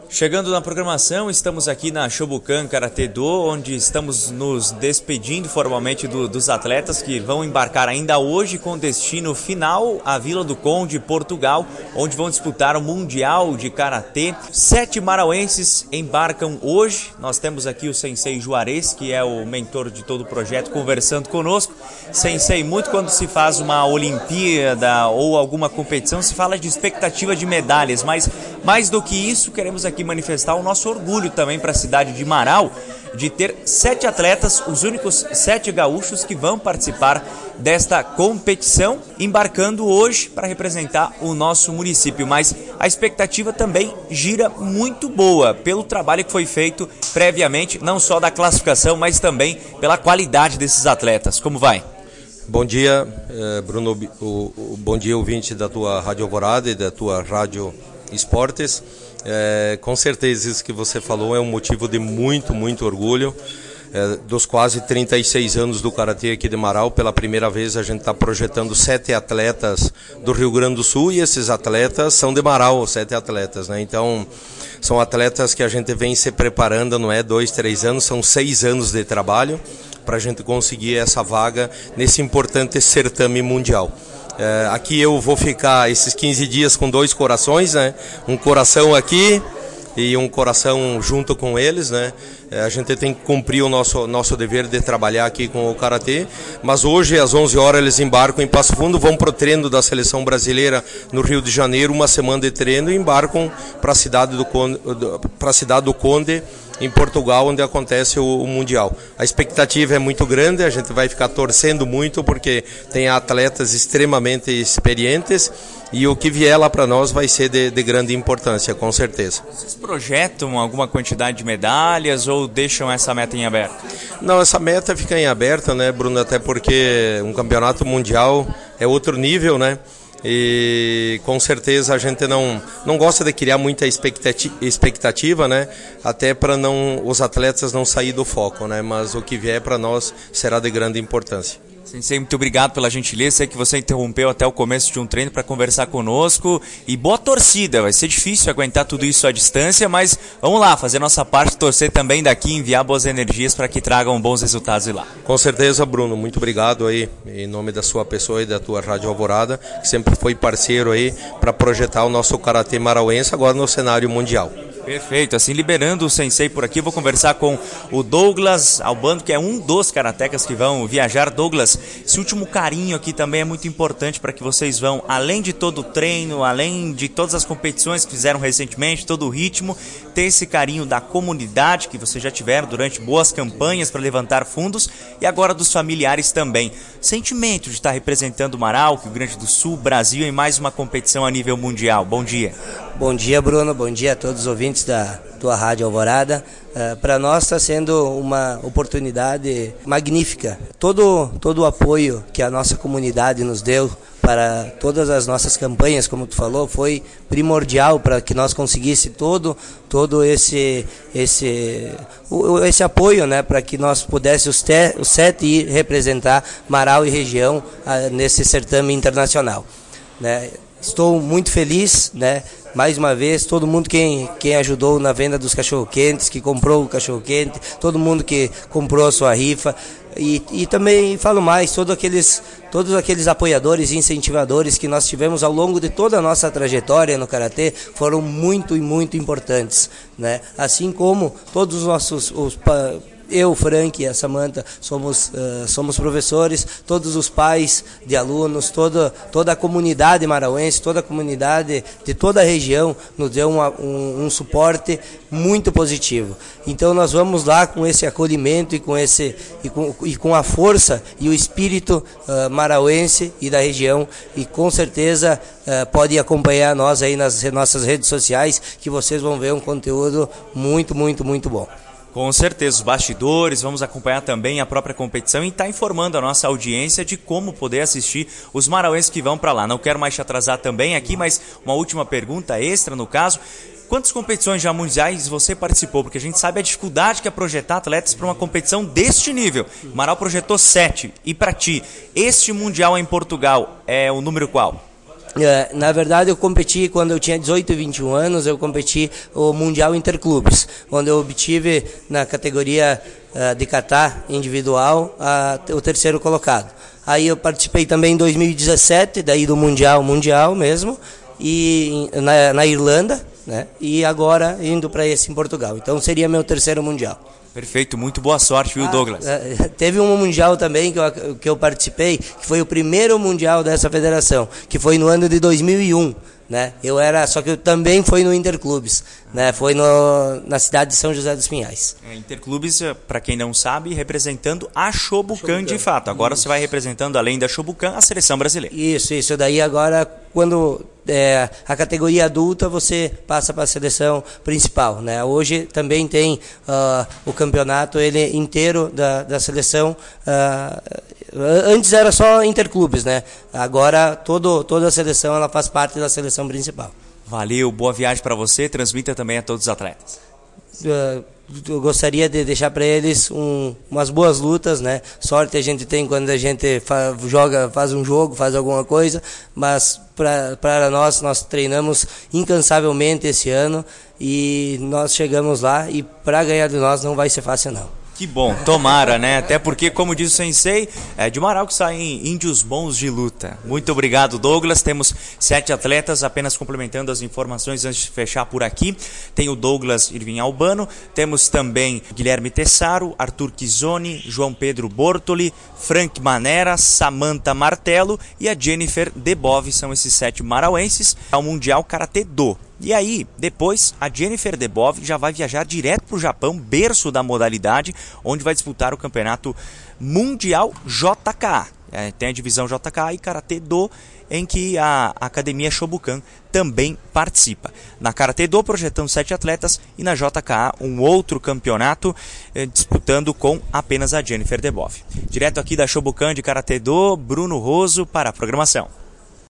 Chegando na programação, estamos aqui na Shobukan Karate-Do, onde estamos nos despedindo formalmente dos atletas que vão embarcar ainda hoje com destino final à Vila do Conde, Portugal, onde vão disputar o Mundial de Karatê. 7 marauenses embarcam hoje. Nós temos aqui o Sensei Juarez, que é o mentor de todo o projeto, conversando conosco. Sensei, muito quando se faz uma Olimpíada ou alguma competição, se fala de expectativa de medalhas, mas mais do que isso, queremos aqui manifestar o nosso orgulho também para a cidade de Marau, de ter 7 atletas, os únicos 7 gaúchos que vão participar desta competição, embarcando hoje para representar o nosso município. Mas a expectativa também gira muito boa pelo trabalho que foi feito previamente, não só da classificação, mas também pela qualidade desses atletas. Como vai? Bom dia, Bruno, bom dia, ouvinte da tua Rádio Alvorada e da tua Rádio Esportes. Com certeza isso que você falou é um motivo de muito orgulho. Dos quase 36 anos do Karatê aqui de Marau, pela primeira vez a gente está projetando 7 atletas do Rio Grande do Sul, e esses atletas são de Marau, 7 atletas, né? Então são atletas que a gente vem se preparando, não é 2, 3 anos, são 6 anos de trabalho para a gente conseguir essa vaga nesse importante certame mundial. Aqui eu vou ficar esses 15 dias com 2 corações, né? Um coração aqui e um coração junto com eles, né? A gente tem que cumprir o nosso dever de trabalhar aqui com o Karatê, mas hoje às 11 horas eles embarcam em Passo Fundo, vão para o treino da seleção brasileira no Rio de Janeiro, uma semana de treino, e embarcam para a cidade do Conde, em Portugal, onde acontece o Mundial. A expectativa é muito grande, a gente vai ficar torcendo muito, porque tem atletas extremamente experientes, e o que vier lá para nós vai ser de grande importância, com certeza. Vocês projetam alguma quantidade de medalhas ou deixam essa meta em aberto? Não, essa meta fica em aberto, né, Bruno, até porque um campeonato mundial é outro nível, né? E com certeza a gente não gosta de criar muita expectativa, né? Até para os atletas não sair do foco, né? Mas o que vier para nós será de grande importância. Sensei, muito obrigado pela gentileza. Sei que você interrompeu até o começo de um treino para conversar conosco. E boa torcida, vai ser difícil aguentar tudo isso à distância, mas vamos lá, fazer nossa parte, torcer também daqui, enviar boas energias para que tragam bons resultados de lá. Com certeza, Bruno, muito obrigado aí, em nome da sua pessoa e da tua Rádio Alvorada, que sempre foi parceiro aí para projetar o nosso Karatê marauense agora no cenário mundial. Perfeito, assim liberando o Sensei por aqui, vou conversar com o Douglas Albano, que é um dos karatecas que vão viajar. Douglas, esse último carinho aqui também é muito importante para que vocês vão, além de todo o treino, além de todas as competições que fizeram recentemente, todo o ritmo, ter esse carinho da comunidade que vocês já tiveram durante boas campanhas para levantar fundos, e agora dos familiares também. Sentimento de estar representando o Marau, Rio Grande do Sul, Brasil, em mais uma competição a nível mundial. Bom dia. Bom dia, Bruno. Bom dia a todos os ouvintes da tua Rádio Alvorada. Para nós está sendo uma oportunidade magnífica. Todo o apoio que a nossa comunidade nos deu para todas as nossas campanhas, como tu falou, foi primordial para que nós conseguisse todo esse apoio, né, para que nós pudéssemos os 7 ir representar Marau e região nesse certame internacional, né? Estou muito feliz, né? Mais uma vez, todo mundo quem ajudou na venda dos cachorro-quentes, que comprou o cachorro-quente, todo mundo que comprou a sua rifa, e também falo mais, todos aqueles apoiadores e incentivadores que nós tivemos ao longo de toda a nossa trajetória no Karatê foram muito importantes, né? Assim como todos os nossos... Eu, Frank e a Samantha somos professores, todos os pais de alunos, toda a comunidade marauense, toda a comunidade de toda a região nos deu um suporte muito positivo. Então nós vamos lá com esse acolhimento e com a força e o espírito marauense e da região, e com certeza pode acompanhar nós aí nas nossas redes sociais, que vocês vão ver um conteúdo muito bom. Com certeza, os bastidores, vamos acompanhar também a própria competição e estar informando a nossa audiência de como poder assistir os marauenses que vão para lá. Não quero mais te atrasar também aqui, mas uma última pergunta extra no caso. Quantas competições já mundiais você participou? Porque a gente sabe a dificuldade que é projetar atletas para uma competição deste nível. Marau projetou 7. E para ti, este mundial em Portugal é o número qual? Na verdade, eu competi quando eu tinha 18 e 21 anos, eu competi o Mundial Interclubes, onde eu obtive na categoria de kata individual o terceiro colocado. Aí eu participei também em 2017, daí do Mundial mesmo, e na Irlanda, né? E agora indo para esse em Portugal. Então seria meu terceiro Mundial. Perfeito, muito boa sorte, viu, Douglas? Teve um mundial também que eu participei, que foi o primeiro mundial dessa federação, que foi no ano de 2001, né? Só que eu também fui no Interclubes, né? Foi na cidade de São José dos Pinhais. Interclubes, para quem não sabe, representando a Shobukan de fato. Agora você vai representando, além da Shobukan, a seleção brasileira. Isso daí agora, quando a categoria adulta, você passa para a seleção principal, né? Hoje também tem o campeonato inteiro da seleção. Antes era só Interclubes, né? Agora toda a seleção ela faz parte da seleção principal. Valeu, boa viagem para você, transmita também a todos os atletas. Eu gostaria de deixar para eles umas boas lutas, né? Sorte a gente tem quando a gente faz um jogo, faz alguma coisa, mas para nós treinamos incansavelmente esse ano e nós chegamos lá e para ganhar de nós não vai ser fácil não. Que bom, tomara, né? Até porque, como diz o Sensei, de Marau que saem índios bons de luta. Muito obrigado, Douglas. Temos 7 atletas, apenas complementando as informações antes de fechar por aqui. Tem o Douglas Irving Albano, temos também Guilherme Tessaro, Arthur Chizzoni, João Pedro Bortoli, Frank Manera, Samantha Martelo e a Jennifer Debove. São esses 7 marauenses ao Mundial Karatê-Do. E aí, depois, a Jennifer Debove já vai viajar direto para o Japão, berço da modalidade, onde vai disputar o campeonato mundial JKA. Tem a divisão JKA e Karatê-Do, em que a Academia Shobukan também participa. Na Karatê-Do, projetando 7 atletas, e na JKA, um outro campeonato, disputando com apenas a Jennifer Debove. Direto aqui da Shobukan de Karatê-Do, Bruno Roso para a programação.